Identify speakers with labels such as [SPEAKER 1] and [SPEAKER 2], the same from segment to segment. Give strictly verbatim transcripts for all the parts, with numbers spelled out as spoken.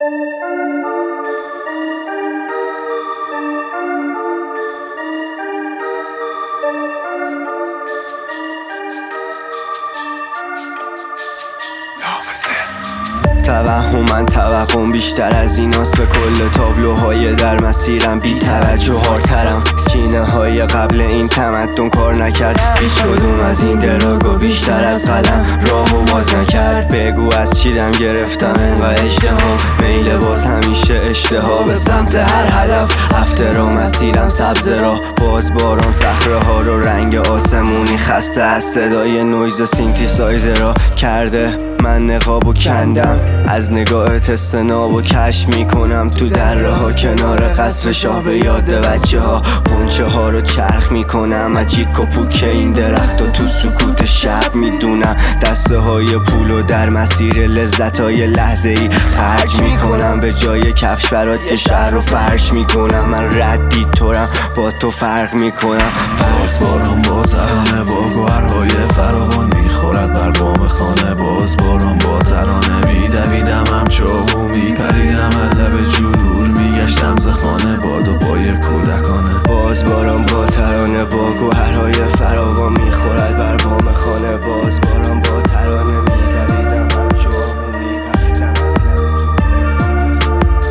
[SPEAKER 1] توهمن توهم بیشتر از ایناست، به کل تابلوهای در مسیرم بی توجه هارترم. کینه های قبل این تمدن کار نکرد، هیچ کدوم از این دراگو بیشتر از قلم راهو باز نکرد. بگو از چیدم گرفتم و اجتهام، میل باز همیشه اشتها به سمت هر هدف. هفته رو مسیرم سبز راه، باز باران صخره ها رو رنگ آسمونی خسته از صدای نویز سینتی سایز را کرده. من نقابو کندم از نگاه استنابو کشف میکنم تو دره ها کنار قصر شاه، به یاد بچه ها قنچه ها رو چرخ میکنم. اجیک و پوک این درخت و تو سکوت شب میدونم دسته های پولو در مسیر لذت های لحظه ای خرج میکنم. به جای کفش برات یه شهر رو فرش میکنم. من ردی طورم با تو فرق میکنم.
[SPEAKER 2] باز باران با ترانه با گوهرهای فراوان میخورد بر بام خانه. باز باران با ترانه میدویدم همچو میپریدم از لب جور میگشتم ز خانه با دو پای کودکانه.
[SPEAKER 1] باز باران با ترانه با گوهرهای فراوان میخورد بر بام خانه. باز باران با ترانه میدویدم همچو میپریدم از لب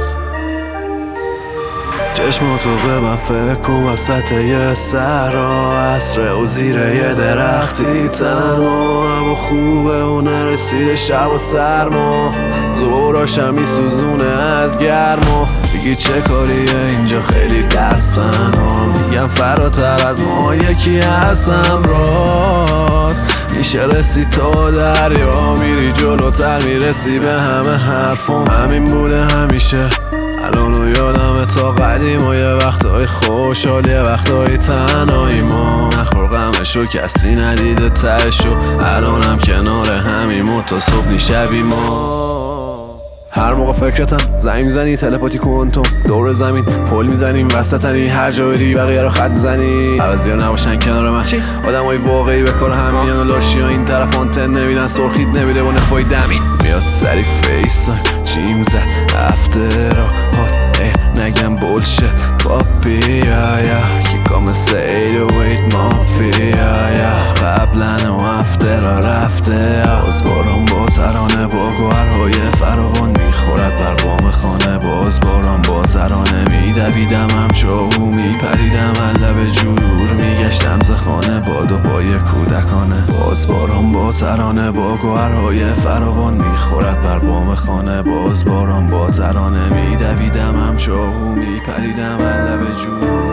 [SPEAKER 2] چشماتو به من فکر کن وسط یه صحرا، عصر و زیر یه درختی تنها. اما خوبه و نرسیده شب و سرما، زوراشم میسوزونه از گرما. بگی چه کاریه اینجا خیلی دستن ها، میگم فراتر از ما یکی هستم رات. میشه رسی تا دریا، میری جلوتر میرسی به همه حرفم. همین بوده همیشه الانو یادمه تا قدیم و یه وقتای خوشحال یه وقتای تنهایی. ما نخور غمشو کسی ندیده تهشو، الانم کنار همیم تا صبح شبی. ما هر موقع فکرتم زنگ میزنی تلپاتی کوانتوم، دور زمین پل میزنیم وسطنی، هر جا بری بقیه رو خط میزنی. عوضی ها نباشن کنار من، آدم های واقعی به کار همین و لاشی ها این طرف آنتن نمیدن، سرخید نمیده با نفای دمین. میاد سری فیس چیم زد هفته را هات نگم بولشت پاپی یا یا کیکام سید و وید مافیا یا قبلن و هفته را رفته. باز باران با ترانه با گوهرهای فراوان میخورد بر بام خانه. باز باران با ترانه میدویدم همچو میپریدم از لب جور میگشتم ز خانه با دو پای کودکانه. باز باران با ترانه با گوهرهای فراوان میخورد بر بام خانه. باز باران با ترانه میدویدم همچو میپریدم از لب جور